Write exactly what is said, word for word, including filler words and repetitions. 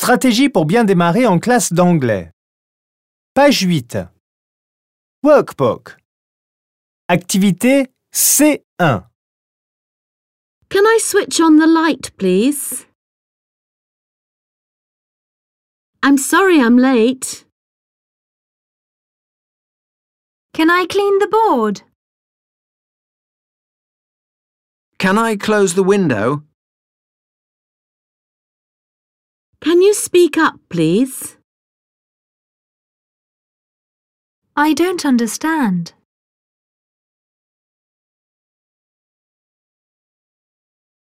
Stratégie pour bien démarrer en classe d'anglais. Page huit. Workbook. Activité C un. Can I switch on the light, please? I'm sorry I'm late. Can I clean the board? Can I close the window? Can you speak up, please? I don't understand.